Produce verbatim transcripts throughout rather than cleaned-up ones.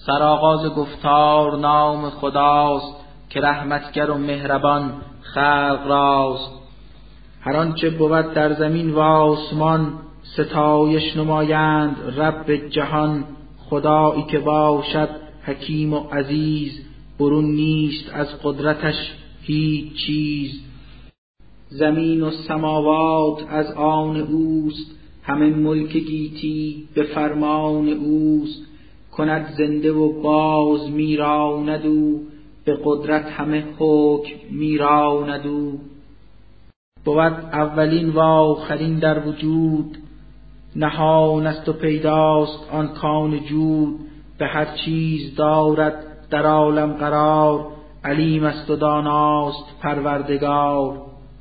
سرآغاز گفتار نام خداست، که رحمتگر و مهربان خلق راست. هر آنچه بود در زمین و آسمان، ستایش نمایند رب جهان. خدایی که باشد حکیم و عزیز، برون نیست از قدرتش هیچ چیز. زمین و سماوات از آن اوست، همه ملک گیتی به فرمان اوست. کند زنده و باز میراند او، به قدرت همه حکم میراند او. بود اولین و آخرین در وجود، نهان است و پیداست آن کان جود. به هر چیز دارد در عالم قرار، علیم است و داناست پروردگار.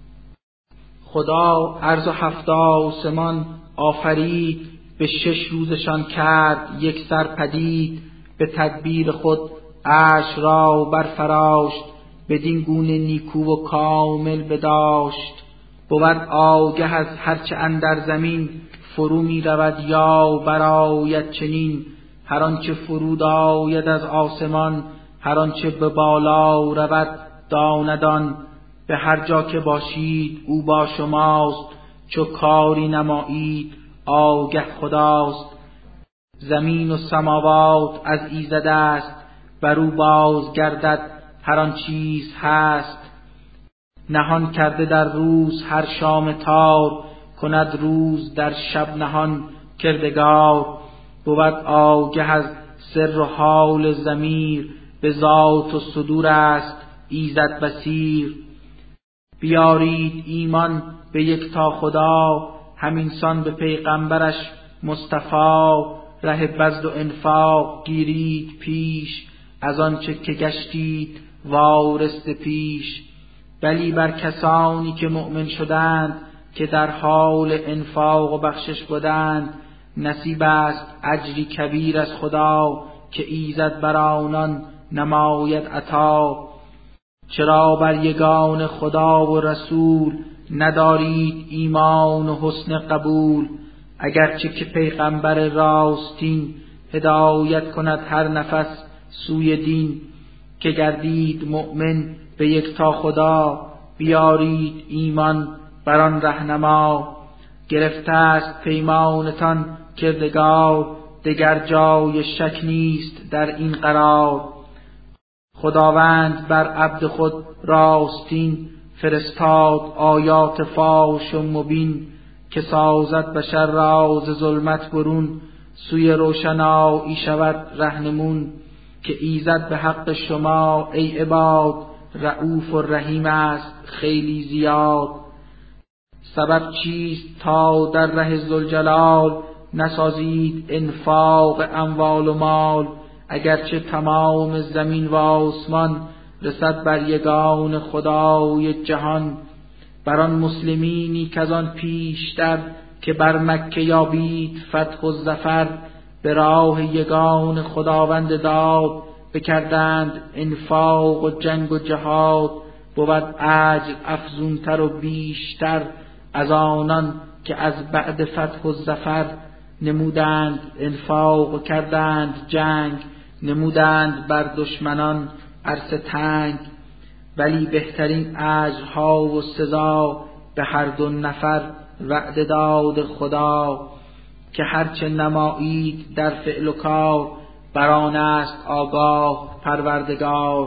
خدا ارض و هفت آسمان آفرید، به شش روزشان کرد یک سر پدید. به تدبیر خود عرش را برفراشت، بدین گونه نیکو و کامل بداشت. بود آگه از هرچه اندر زمین، فرو می رود یا برآید چنین. هر آنچه فرود آید از آسمان، هر آنچه به بالا رود داند آن. به هر جا که باشید او با شماست، چو کاری نمایید آگه خداست. زمین و سماوات از ایزد است، بر او باز گردد هر آن چیز هست. نهان کرده در روز هر شام تار، کند روز در شب نهان کردگار. بود آگه از سر و حال ضمیر، به ذات و صدور است ایزد بصیر. بیارید ایمان به یکتا خدا، همینسان به پیغمبرش مصطفی. ره بذل و انفاق گیرید پیش، از آنچه که گشتید وارسته پیش. بلی بر کسانی که مؤمن شدند، که در حال انفاق و بخشش بودند. نصیب است اجری کبیر از خدا، که ایزد بر آنان نماید عطا. چرا بر یگان خدا و رسول، ندارید ایمان و حسن قبول؟ اگرچه که پیغمبر راستین، هدایت کند هر نفس سوی دین. که گردید مؤمن به یکتا خدا، بیارید ایمان بر آن رهنما. گرفته است پیمانتان کردگار، دگر جای شک نیست در این قرار. خداوند بر عبد خود راستین، فرستاد آیات فاش و مبین. که سازد بشر را ز ظلمت برون، سوی روشنایی شود رهنمون. که ایزد به حق شما ای عباد، رؤوف و رحیم است خیلی زیاد. سبب چیست تا در ره ذوالجلال، نسازید انفاق اموال و مال. اگرچه تمام زمین و آسمان، رسد بر یگان خدای جهان. بر آن مسلمینی که آن پیشتر، که بر مکه یابید فتح و ظفر. به راه یگان خداوند داد، بکردند انفاق و جنگ و جهاد. بود اجر افزونتر و بیشتر، از آنان که از بعد فتح و ظفر. نمودند انفاق و کردند جنگ، نمودند بر دشمنان عرصه تنگ. ولی بهترین اجرها و سزا، به هر دو نفر وعده داد خدا. که هرچه نمایید در فعل و کار، بر آن است آگاه پروردگار.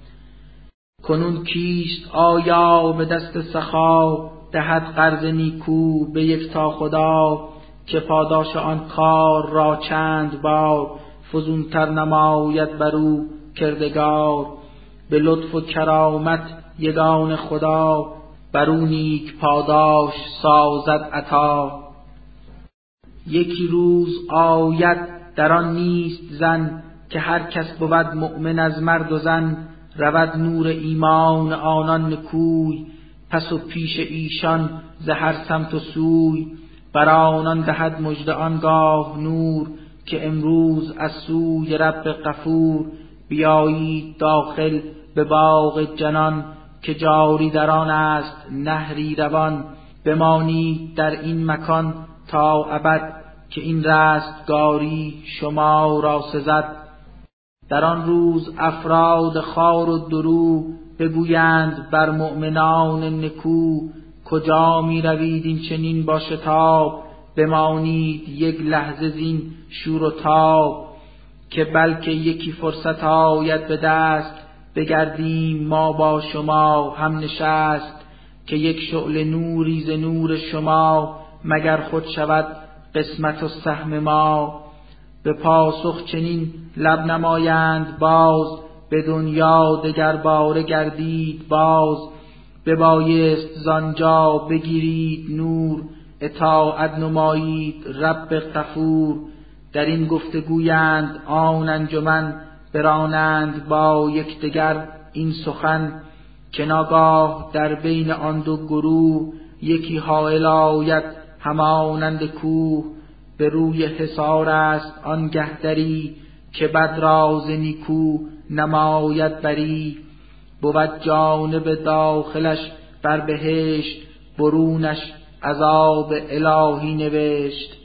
کنون کیست آیا به دست سخا، دهد قرض نیکو به یکتا خدا. که پاداش آن کار را چند بار، فزونتر نماید بر او کردگار. به لطف و کرامت یگان خدا، بر او نیک پاداش سازد عطا. یکی روز آید در آن نیست زن، که هر کس بود مؤمن از مرد و زن. رود نور ایمان آنان نکوی، پس و پیش ایشان ز هر سمت و سوی. بر آنان دهد مژده آنگاه نور، که امروز از سوی رب غفور. بیایید داخل به باغ جنان، که جاری در آن است نهری روان. بمانید در این مکان تا ابد، که این رستگاری شما را سزد. در آن روز افراد خوار و درو بگویند بر مؤمنان نکو، کجا می روید این چنین با شتاب، بمانید یک لحظه زین شور و تاب، که بلکه یکی فرصت آید به دست، بگردیم ما با شما هم نشست، که یک شعله نوری ز نور شما، مگر خود شود قسمت و سهم ما. به پاسخ چنین لب نمایند باز، به دنیا دگر باره گردید باز، ببایست زانجا بگیرید نور، اطاعت نمایید رب غفور. در این گفتگویند آن انجمن، برانند با یکدیگر این سخن، که ناگاه در بین آن دو گروه، یکی حائل آید همانند کوه. به روی حصار است آنگه دری، که بد را ز نیکو نماید بری. بود جانب داخلش بر بهشت، برونش عذاب الهی نوشت.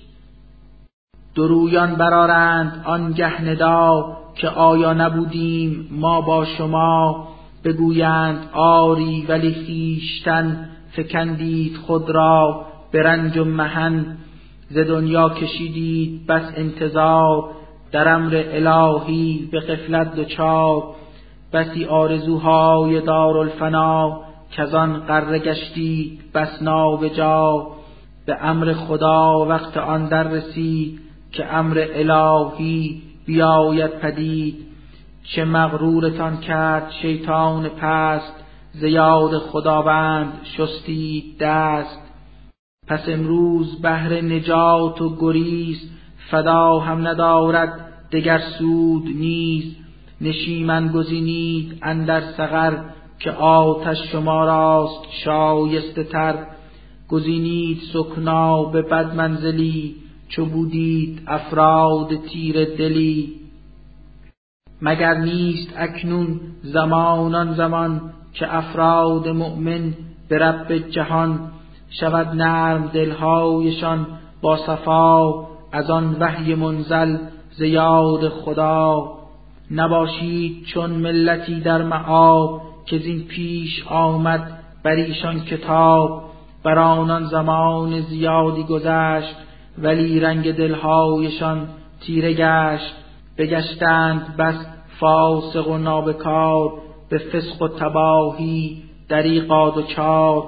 درویان برآرند آنگه ندا، که آیا نبودیم ما با شما. بگویند آری ولی خویشتن، فکندید خود را به رنج و محن. ز دنیا کشیدید بس انتظار، در امر الهی به غفلت دچار. بسی آرزوهای دارالفنا، کزان غره گشتید بس نابجا. به امر خدا وقت آن در رسید، که امر الهی بیاید پدید. چه مغرورتان کرد شیطان پست، ز یاد خداوند شستید دست. پس امروز بهر نجات و گریز، فدا هم ندارد دگر سود نیز. نشیمن گزینید اندر سقر، که آتش شما راست شایسته تر. گزینید سکنا به بد منزلی، چو بودید افراد تیره دلی. مگر نیست اکنون زمانان زمان، که افراد مؤمن به رب جهان. شود نرم دلهایشان با صفا، از آن وحی منزل ز یاد خدا. نباشید چون ملتی در مآب، که زین پیش آمد بر ایشان کتاب. بر آنان زمان زیادی گذشت، ولی رنگ دلهایشان تیره گشت. بگشتند بس فاسق و نابکار، به فسق و تباهی دریغا دچار.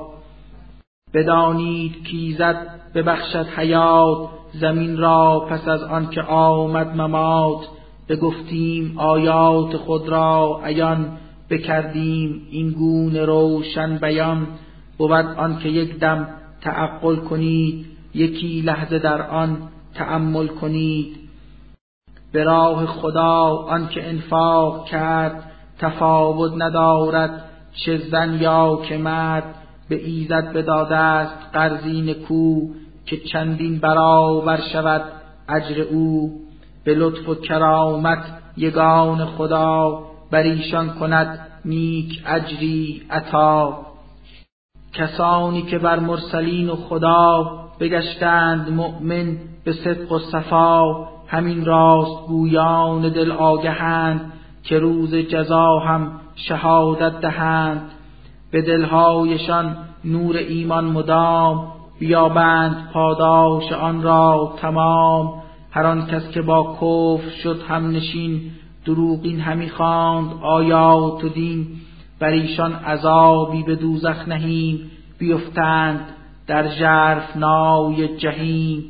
بدانید کایزد ببخشد حیات، زمین را پس از آن که آمد ممات. بگفتیم آیات خود را عیان، بکردیم این گونه روشن بیان. بود آن که یک دم تعقل کنید، یکی لحظه در آن تأمل کنید. به راه خدا آن که انفاق کرد، تفاوت ندارد چه زن یا که مرد. به ایزد بداده است قرضی نکو، که چندین برابر شود اجر او. به لطف و کرامت یگان خدا، بر ایشان کند نیک اجری عطا. کسانی که بر مرسلین و خدا، بگشتند مؤمن به صدق و صفا. همین راست گویان دل آگهند، که روز جزا هم شهادت دهند. به دلهایشان نور ایمان مدام، بیابند پاداش آن را تمام. هر آن کس که با کفر شد هم نشین، دروغین همی خواند آیات و دین. بر ایشان عذابی به دوزخ نهیم، بیفتند در ژرفنای جحیم.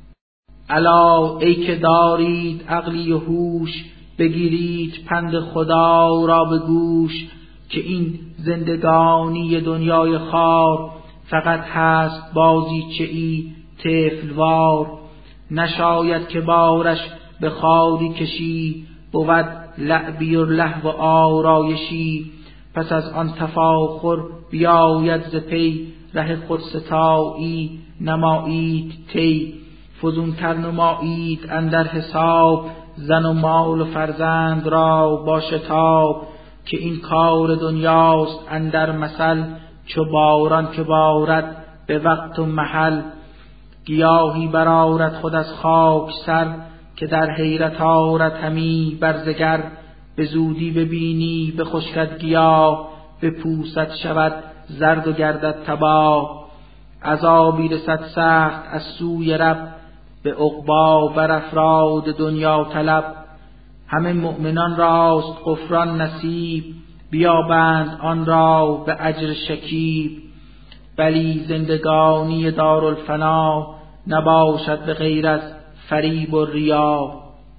الا ای که دارید عقلی و هوش، بگیرید پند خدا را به گوش. که این زندگانی دنیای خوار، فقط هست بازیچه ای طفلوار. نشاید که بارش به خاری کشی، بود لعبی و لهو و آرایشی. پس از آن تفاخر بیاید ز پی، ره خودستایی نمایید طی. فزونتر نمایید اندر حساب، زن و مال و فرزند را با شتاب. که این کار دنیاست اندر مثل، چو باران که بارد به وقت و محل. گیاهی برآرد خود از خاک سر، که در حیرت آرد همی برزگر. به زودی ببینی به خشکد گیاه، به پوست شود زرد و گردد تباه. عذابی رسد سخت از سوی رب، به عقبی بر افراد دنیا طلب. همه مؤمنان راست غفران نصیب، بیابند آن را به اجر شکیب. بلی زندگانی دارالفنا، نباشد به غیر از فریب و ریا.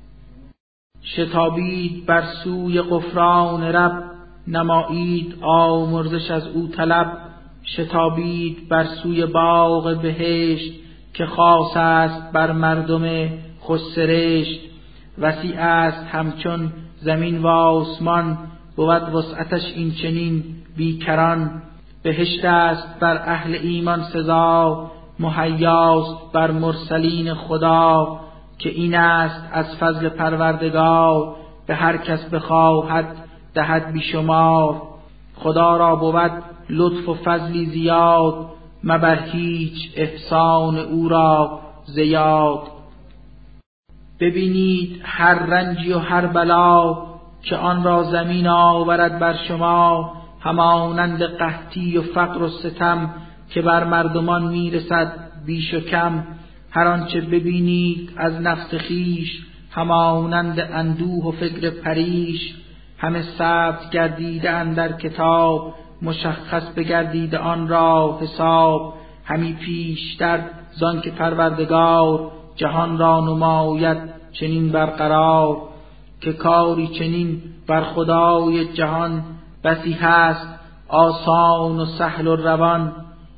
شتابید بر سوی غفران رب، نمایید آمرزش از او طلب. شتابید بر سوی باغ بهشت، که خاص است بر مردم خوش سرشت. وسیع است همچون زمین و آسمان، بود وسعتش این چنین بیکران. بهشت است بر اهل ایمان سزا، مهیاست بر مرسلین خدا. که این است از فضل پروردگار، به هر کس بخواهد دهد بیشمار. خدا را بود لطف و فضلی زیاد، مبر هیچ احسان او را زیاد. ببینید هر رنجی و هر بلا، که آن را زمین آورد بر شما. همانند قحطی و فقر و ستم، که بر مردمان میرسد بیش و کم. هر آنچه ببینید از نفس خیش، همانند اندوه و فکر پریش. همه ثبت گردیده اندر کتاب، مشخص بگردیده آن را حساب. همی پیشتر زان که پروردگار، جهان را نماید چنین برقرار. که کاری چنین بر خدای جهان، بسی هست آسان و سهل و روان.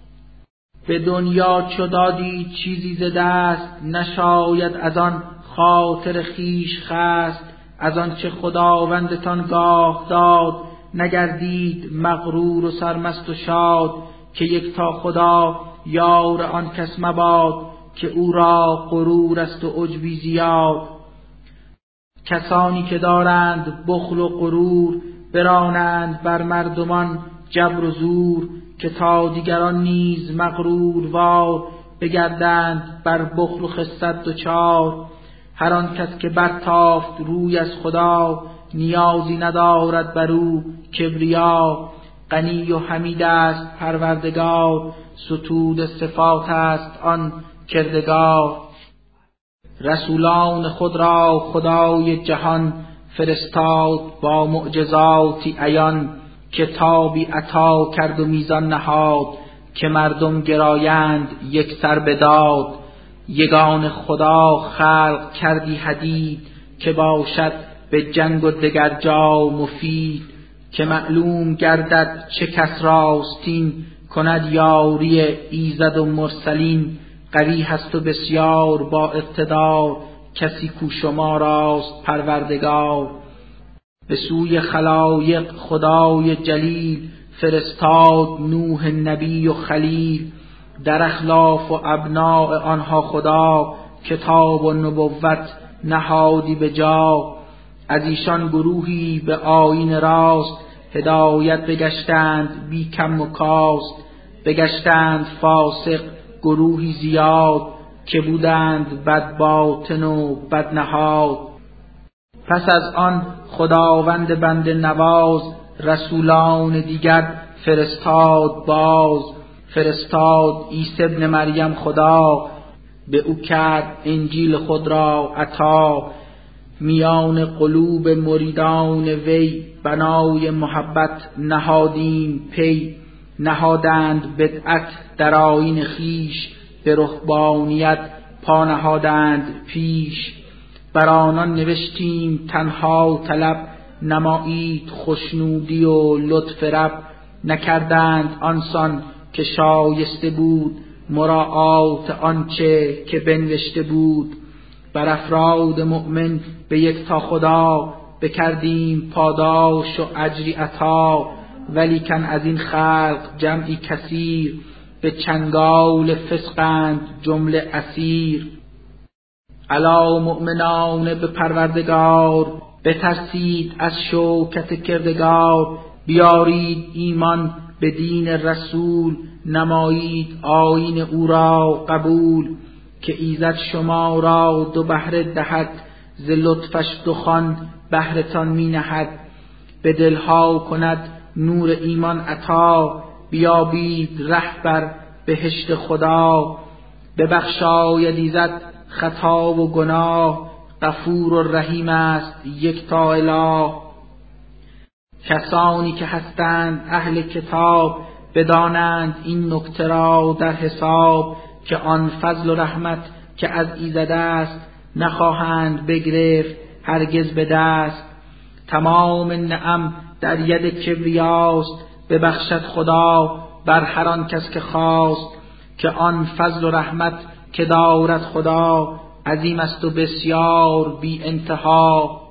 به دنیا چو دادید چیزی ز دست، نشاید از آن خاطر خیش خست. از آن چه خداوندتان گاه داد، نگردید مغرور و سرمست و شاد. که یک تا خدا یار آن کس مباد، که او را غرور است و عجبی زیاد. کسانی که دارند بخل و غرور، برانند بر مردمان جبر و زور. که تا دیگران نیز مغرور وار، بگردند بر بخل و خست دچار. هر آن کس که برتافت روی از خدا، نیازی ندارد بر او کبریا. غنی و حمید است پروردگار، ستود صفات است آن کردگار. رسولان خود را خدای جهان، فرستاد با معجزاتی عیان. کتابی عطا کرد و میزان نهاد، که مردم گرایند یک سر بداد. یگان خدا خلق کردی حدید، که باشد به جنگ و دگر جا مفید. که معلوم گردد چه کس راستین، کند یاری ایزد و مرسلین. قوی هست و بسیار با اقتدار، کسی کو شما راست پروردگار. به سوی خلایق خدای جلیل، فرستاد نوح نبی و خلیل. در اخلاف و ابناء آنها خدا، کتاب و نبوت نهادی به جا. از ایشان گروهی به آیین راست، هدایت بگشتند بی کم و کاست. بگشتند فاسق گروهی زیاد، که بودند بد باطن و بد نهاد. پس از آن خداوند بنده نواز، رسولان دیگر فرستاد باز. فرستاد عیسی ابن مریم خدا، به او کرد انجیل خود را عطا. میان قلوب مریدان وی، بنای محبت نهادیم پی. نهادند بدعت در آیین خیش، به رهبانیت پا نهادند پیش. بر آنان نوشتیم تنها طلب، نمایید خوشنودی و لطف رب. نکردند آنسان که شایسته بود، مراعات آنچه که بنوشته بود. بر افراد مؤمن به یک تا خدا، بکردیم پاداش و اجری عطا. ولیکن از این خلق جمعی کثیر، به چنگال فسقند جمله اسیر. الا مؤمنان به پروردگار، بترسید از شوکت کردگار. بیارید ایمان به دین رسول، نمایید آیین او را قبول. که ایزد شما را دو بهره دهد، ز لطفش دخان بهرتان می نهد، به دلها کند نور ایمان عطا، بیابید ره بر بهشت خدا. ببخشاید ایزد خطا و گناه، غفور و رحیم است یکتا اله. کسانی که هستند اهل کتاب، بدانند این نکته را در حساب، که آن فضل و رحمت که از ایزد است، نخواهند بگرفت هرگز به دست. تمام نعم در ید کبریاست، ببخشد خدا بر هر آن کس که خواست. که آن فضل و رحمت که دارد خدا، عظیم است و بسیار بی انتها.